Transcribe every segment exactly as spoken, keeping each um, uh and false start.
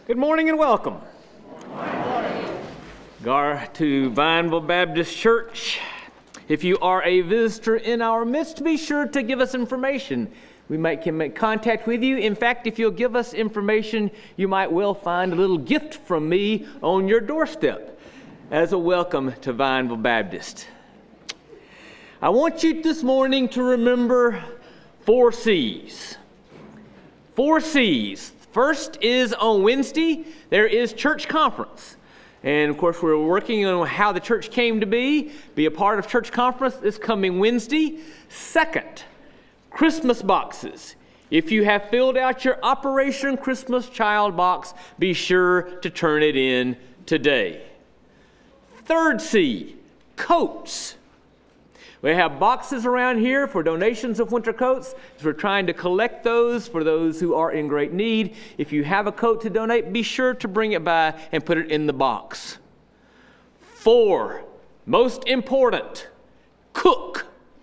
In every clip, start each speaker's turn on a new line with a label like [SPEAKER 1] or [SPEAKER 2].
[SPEAKER 1] Good morning and welcome. Gar to Vineville Baptist Church. If you are a visitor in our midst, be sure to give us information. We might can make contact with you. In fact, if you'll give us information, you might well find a little gift from me on your doorstep as a welcome to Vineville Baptist. I want you this morning to remember four C's. Four C's. First is on Wednesday, there is church conference. And of course, we're working on how the church came to be, be a part of church conference this coming Wednesday. Second, Christmas boxes. If you have filled out your Operation Christmas Child box, be sure to turn it in today. Third C, coats. We have boxes around here for donations of winter coats. We're trying to collect those for those who are in great need. If you have a coat to donate, be sure to bring it by and put it in the box. Four, most important, cook.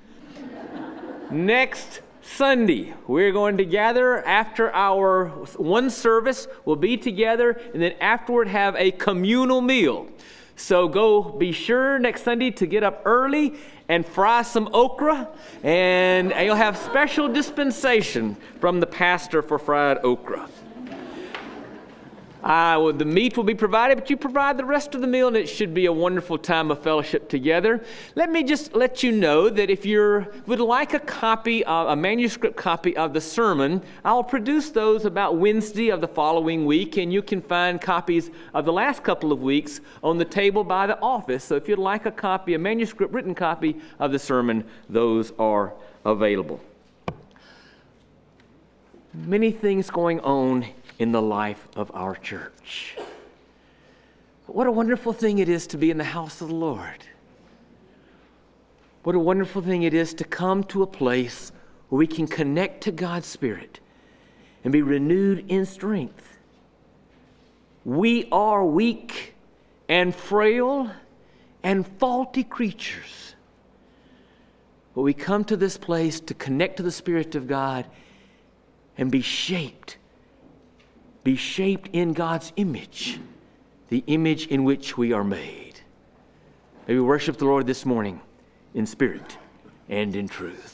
[SPEAKER 1] Next Sunday, we're going to gather after our one service. We'll be together and then afterward have a communal meal. So go be sure next Sunday to get up early and fry some okra, and you'll have special dispensation from the pastor for fried okra. Uh, well, the meat will be provided, but you provide the rest of the meal, and it should be a wonderful time of fellowship together. Let me just let you know that if you would like a copy, of, a manuscript copy of the sermon, I'll produce those about Wednesday of the following week, and you can find copies of the last couple of weeks on the table by the office. So if you'd like a copy, a manuscript written copy of the sermon, those are available. Many things going on in the life of our church. But what a wonderful thing it is to be in the house of the Lord. What a wonderful thing it is to come to a place where we can connect to God's Spirit and be renewed in strength. We are weak and frail and faulty creatures. But we come to this place to connect to the Spirit of God and be shaped Be shaped in God's image, the image in which we are made. May we worship the Lord this morning in spirit and in truth.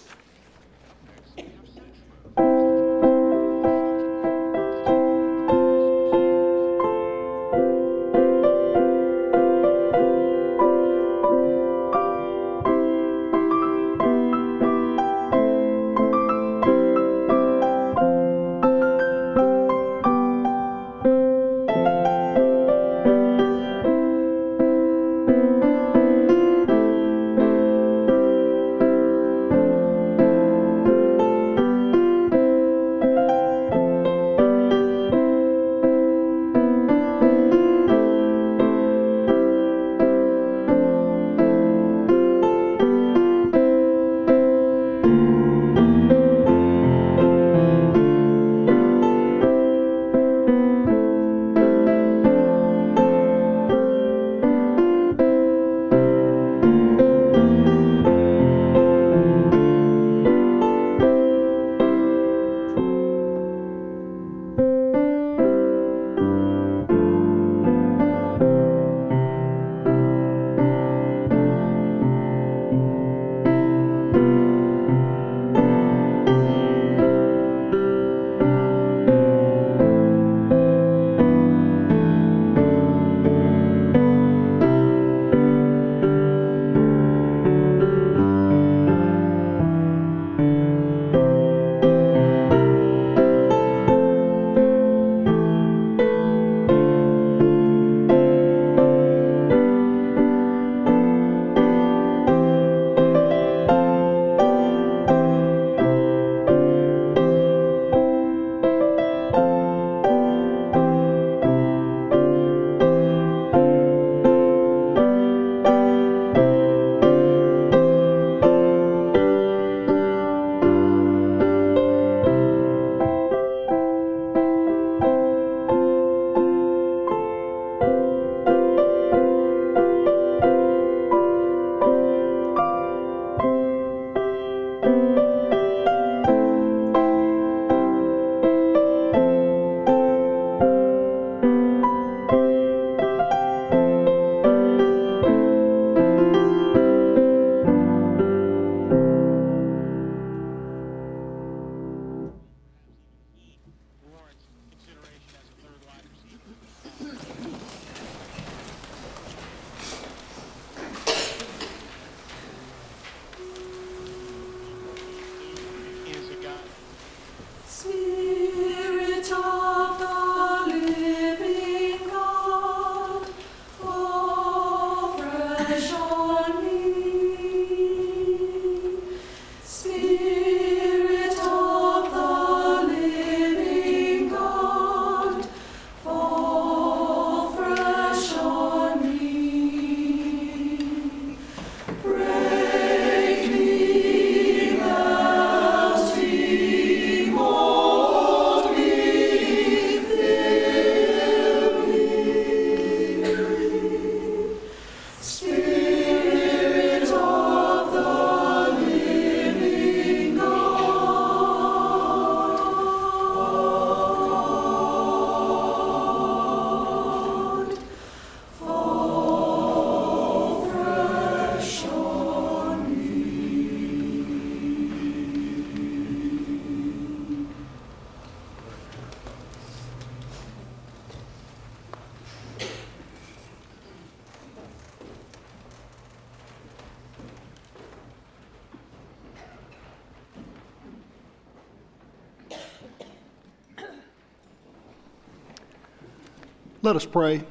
[SPEAKER 2] Let us pray.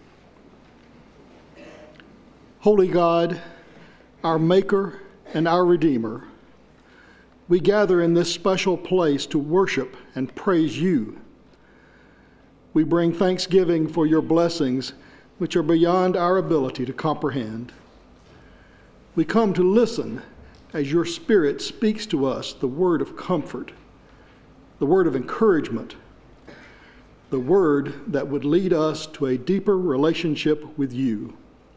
[SPEAKER 2] Holy God, our Maker and our Redeemer, we gather in this special place to worship and praise you. We bring thanksgiving for your blessings, which are beyond our ability to comprehend. We come to listen as your Spirit speaks to us the word of comfort, the word of encouragement, the word that would lead us to a deeper relationship with you.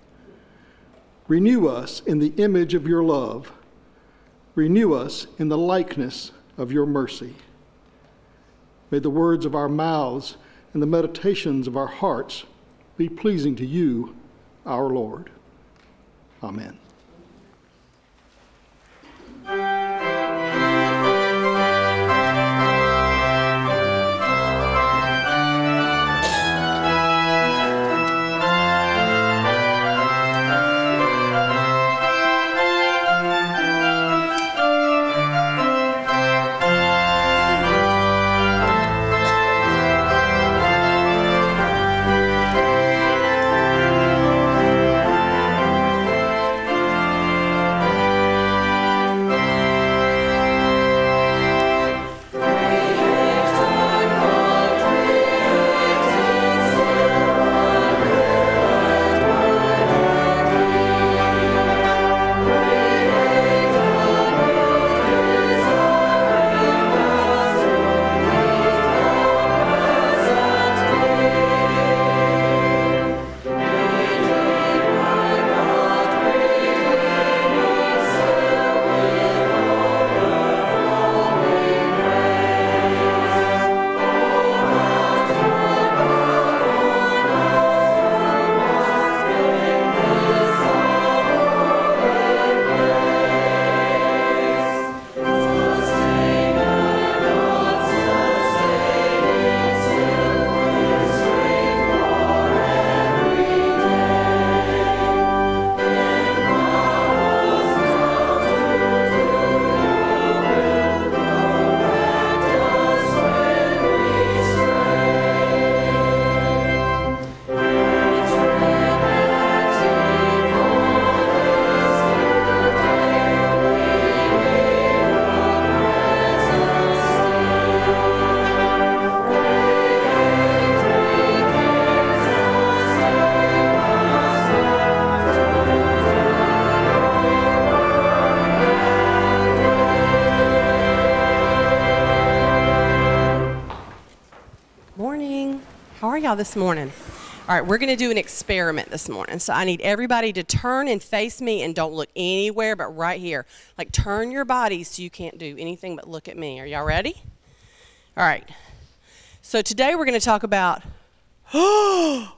[SPEAKER 2] Renew us in the image of your love. Renew us in the likeness of your mercy. May the words of our mouths and the meditations of our hearts be pleasing to you, our Lord. Amen.
[SPEAKER 3] This morning. All right, we're going to do an experiment this morning. So I need everybody to turn and face me and don't look anywhere but right here. Like turn your bodies so you can't do anything but look at me. Are y'all ready? All right. So today we're going to talk about, oh,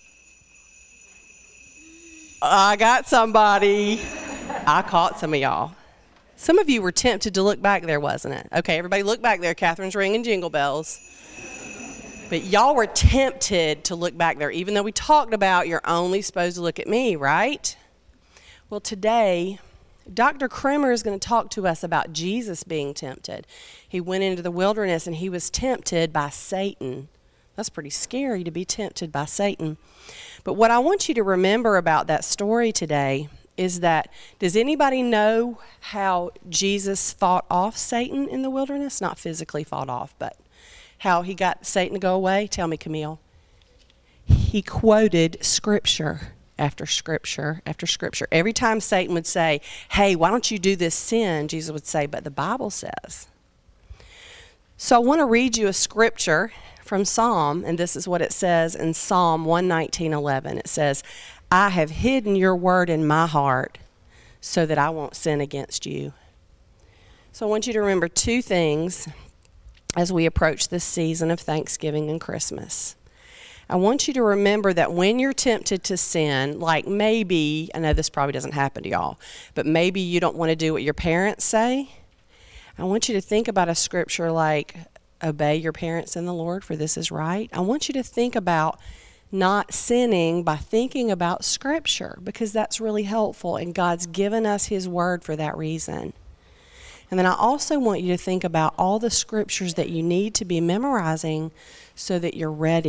[SPEAKER 3] I got somebody. I caught some of y'all. Some of you were tempted to look back there, wasn't it? Okay, everybody look back there. Catherine's ringing jingle bells. But y'all were tempted to look back there, even though we talked about you're only supposed to look at me, right? Well, today, Doctor Kremer is going to talk to us about Jesus being tempted. He went into the wilderness and he was tempted by Satan. That's pretty scary to be tempted by Satan. But what I want you to remember about that story today is that, does anybody know how Jesus fought off Satan in the wilderness? Not physically fought off, but how he got Satan to go away? Tell me, Camille. He quoted scripture after scripture after scripture. Every time Satan would say, hey, why don't you do this sin? Jesus would say, but the Bible says. So I want to read you a scripture from Psalm, and this is what it says in Psalm one nineteen eleven. It says, I have hidden your word in my heart so that I won't sin against you. So I want you to remember two things as we approach this season of Thanksgiving and Christmas. I want you to remember that when you're tempted to sin, like maybe, I know this probably doesn't happen to y'all, but maybe you don't want to do what your parents say. I want you to think about a scripture like, obey your parents in the Lord, for this is right. I want you to think about not sinning by thinking about scripture, because that's really helpful, and God's given us his word for that reason. And then I also want you to think about all the scriptures that you need to be memorizing so that you're ready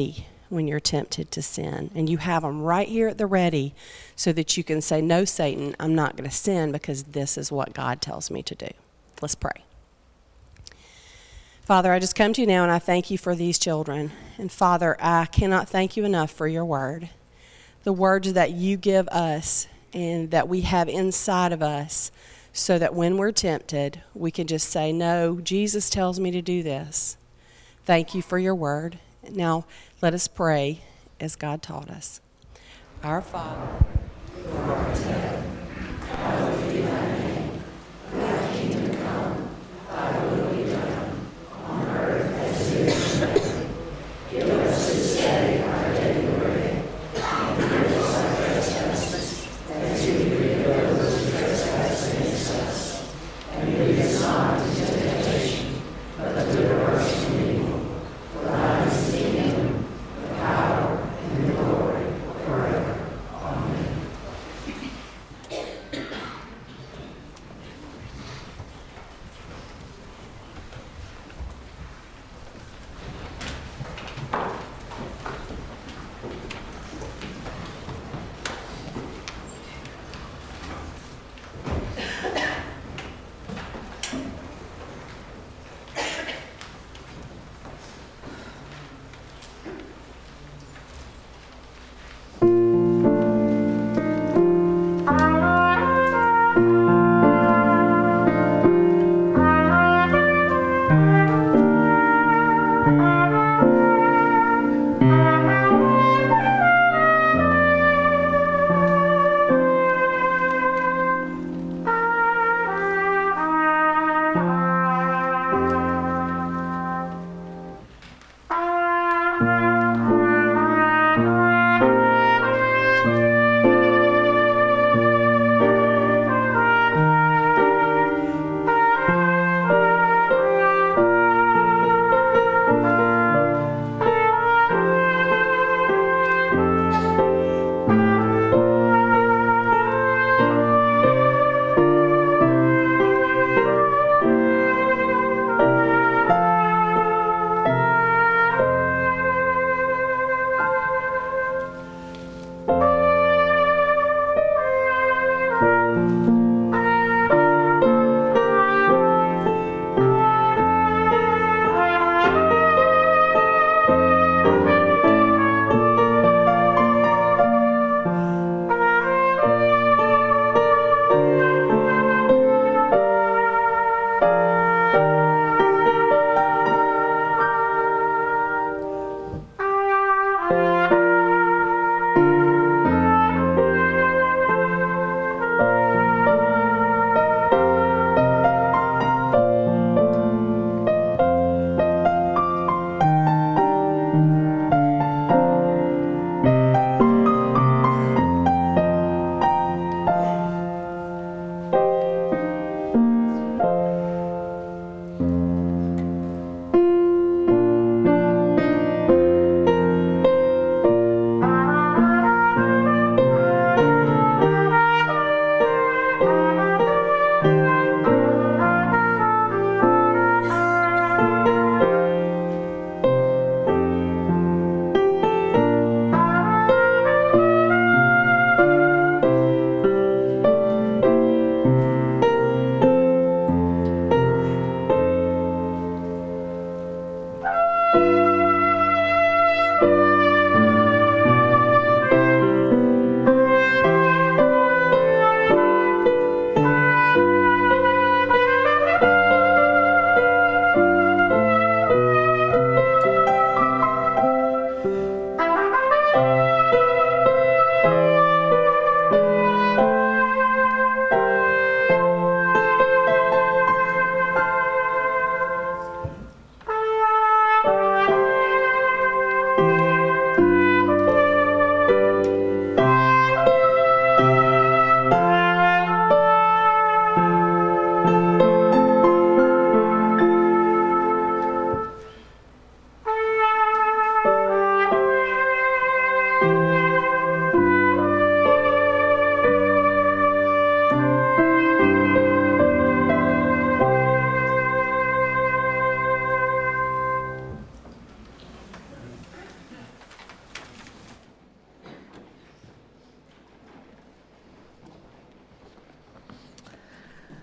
[SPEAKER 3] when you're tempted to sin. And you have them right here at the ready so that you can say, no, Satan, I'm not going to sin because this is what God tells me to do. Let's pray. Father, I just come to you now and I thank you for these children. And Father, I cannot thank you enough for your word. The words that you give us and that we have inside of us so that when we're tempted, we can just say, no, Jesus tells me to do this. Thank you for your word. Now, let us pray as God taught us. Our Father, who art in heaven, hallowed be thy name. Thy kingdom come, thy will be done, on earth as it is in heaven. Give us this day our daily bread, and forgive us our trespasses, as we forgive those who trespass against us. And lead us not into temptation, but deliver us from evil. For thine is the kingdom, the power, and the glory, forever. Amen.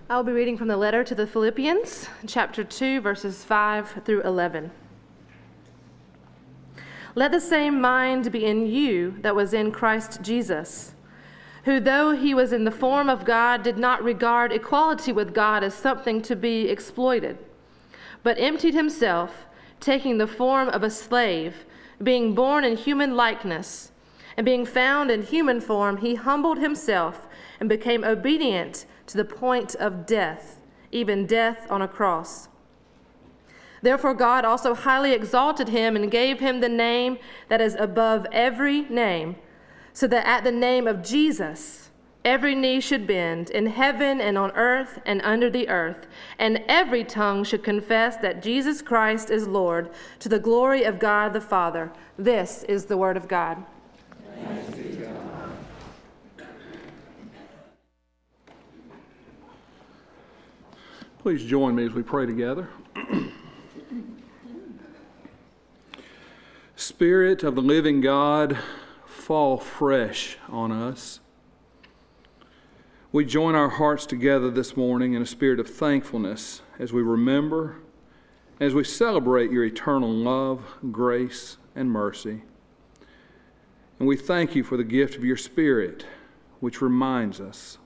[SPEAKER 4] I'll be reading from the letter to the Philippians, chapter two, verses five through eleven. Let the same mind be in you that was in Christ Jesus, who, though he was in the form of God, did not regard equality with God as something to be exploited, but emptied himself, taking the form of a slave, being born in human likeness, and being found in human form, he humbled himself and became obedient to the point of death, even death on a cross. Therefore God also highly exalted him and gave him the name that is above every name, so that at the name of Jesus every knee should bend, in heaven and on earth and under the earth, and every tongue should confess that Jesus Christ is Lord, to the glory of God the Father. This is the word of God. Thanks be to God.
[SPEAKER 5] Please join me as we pray together. Spirit of the living God, fall fresh on us. We join our hearts together this morning in a spirit of thankfulness as we remember, as we celebrate your eternal love, grace, and mercy. And we thank you for the gift of your Spirit, which reminds us.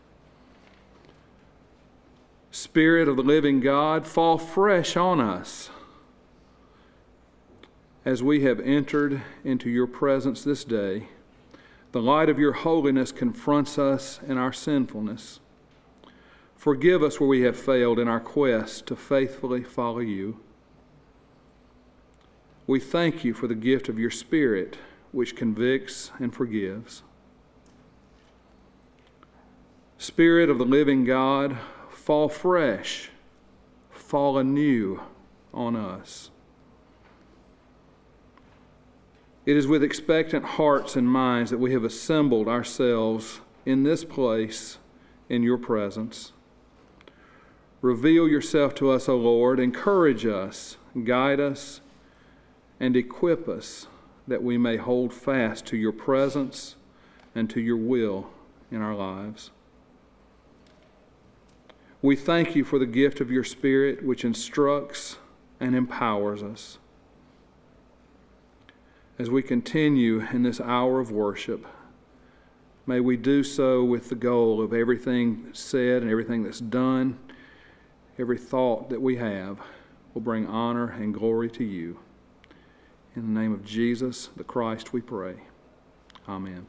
[SPEAKER 5] Spirit of the living God, fall fresh on us as we have entered into your presence this day. The light of your holiness confronts us in our sinfulness. Forgive us where we have failed in our quest to faithfully follow you. We thank you for the gift of your Spirit, which convicts and forgives. Spirit of the living God, fall fresh, fall anew on us. It is with expectant hearts and minds that we have assembled ourselves in this place in your presence. Reveal yourself to us, O Lord. Encourage us, guide us, and equip us that we may hold fast to your presence and to your will in our lives. We thank you for the gift of your Spirit, which instructs and empowers us. As we continue in this hour of worship, may we do so with the goal of everything said and everything that's done, every thought that we have will bring honor and glory to you. In the name of Jesus, the Christ, we pray. Amen.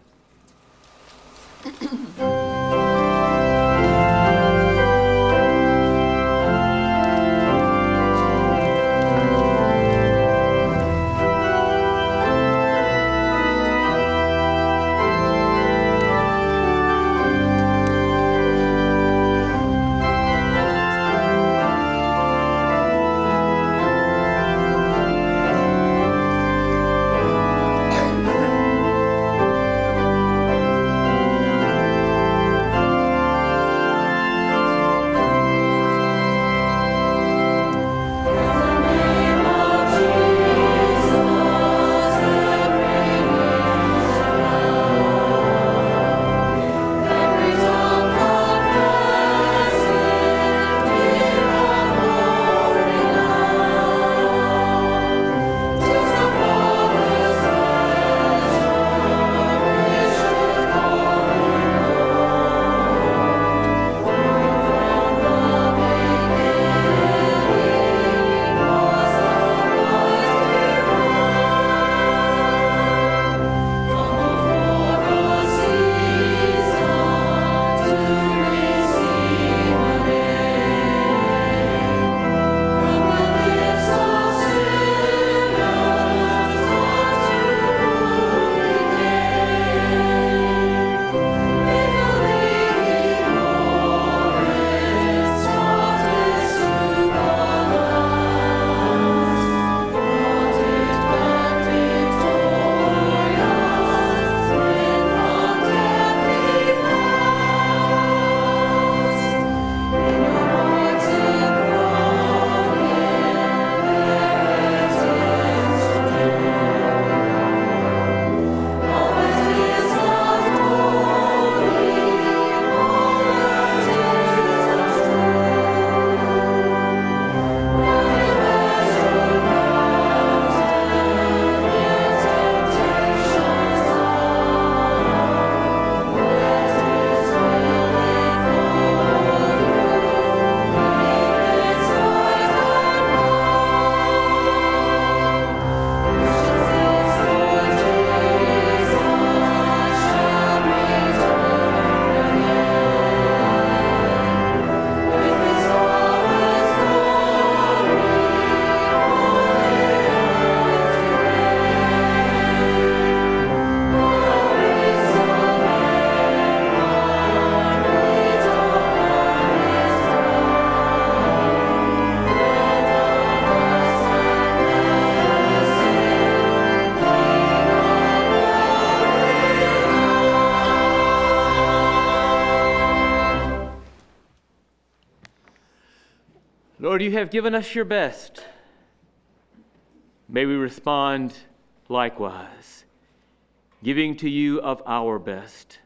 [SPEAKER 1] you have given us your best. May we respond likewise, giving to you of our best.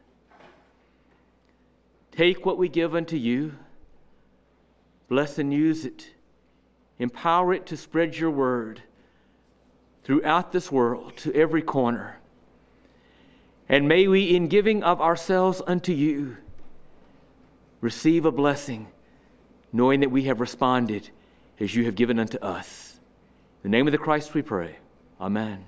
[SPEAKER 1] Take what we give unto you, bless and use it, empower it to spread your word throughout this world, to every corner. And may we, in giving of ourselves unto you, receive a blessing, knowing that we have responded as you have given unto us. In the name of the Christ we pray. Amen.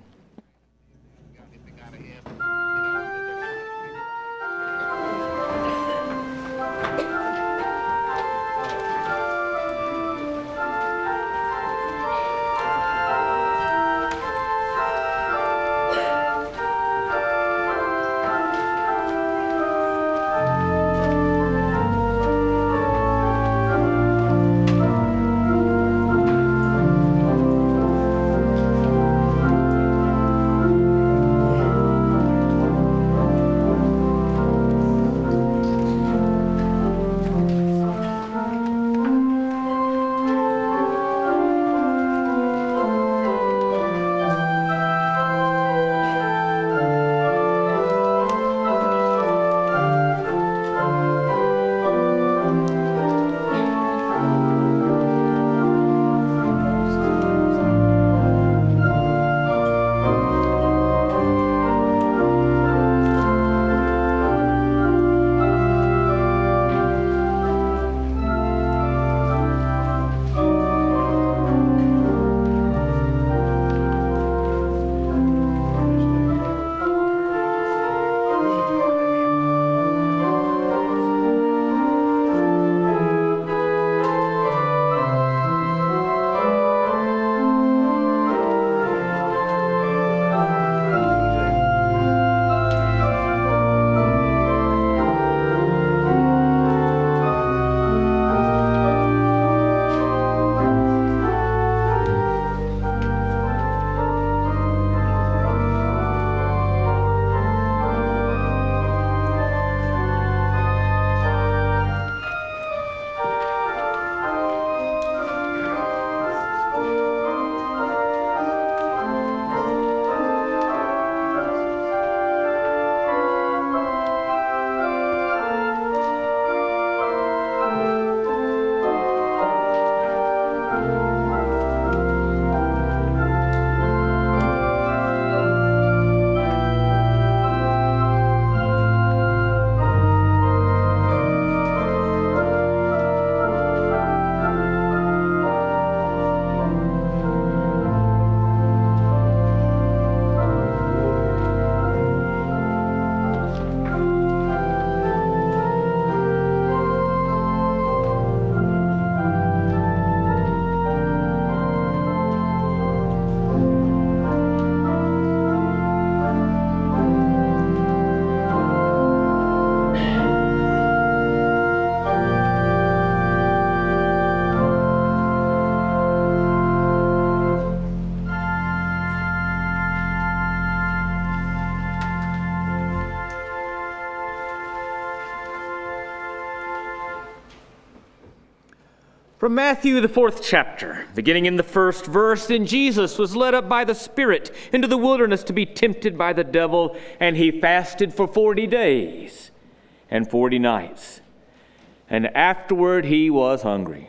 [SPEAKER 1] From Matthew, the fourth chapter, beginning in the first verse, and Jesus was led up by the Spirit into the wilderness to be tempted by the devil, and he fasted for forty days and forty nights. And afterward he was hungry.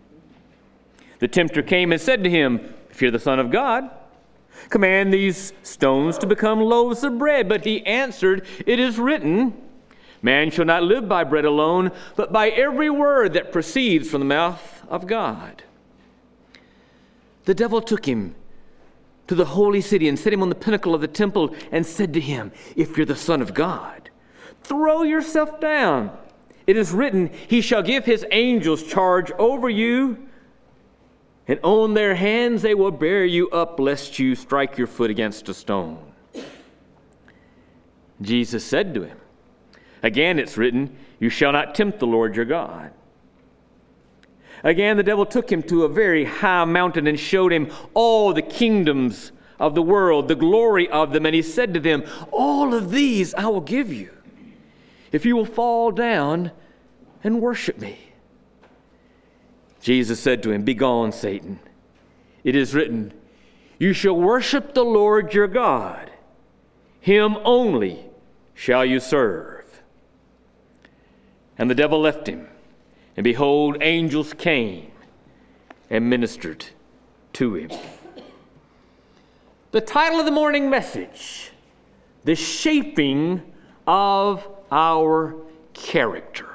[SPEAKER 1] The tempter came and said to him, "If you're the Son of God, command these stones to become loaves of bread." But he answered, "It is written, man shall not live by bread alone, but by every word that proceeds from the mouth of God." The devil took him to the holy city and set him on the pinnacle of the temple and said to him, "If you're the Son of God, throw yourself down. It is written, he shall give his angels charge over you, and on their hands they will bear you up, lest you strike your foot against a stone." Jesus said to him, "Again it's written, you shall not tempt the Lord your God." Again the devil took him to a very high mountain and showed him all the kingdoms of the world, the glory of them, and he said to them, "All of these I will give you, if you will fall down and worship me." Jesus said to him, "Begone, Satan. It is written, you shall worship the Lord your God. Him only shall you serve." And the devil left him, and behold, angels came and ministered to him. The title of the morning message, The Shaping of Our Character.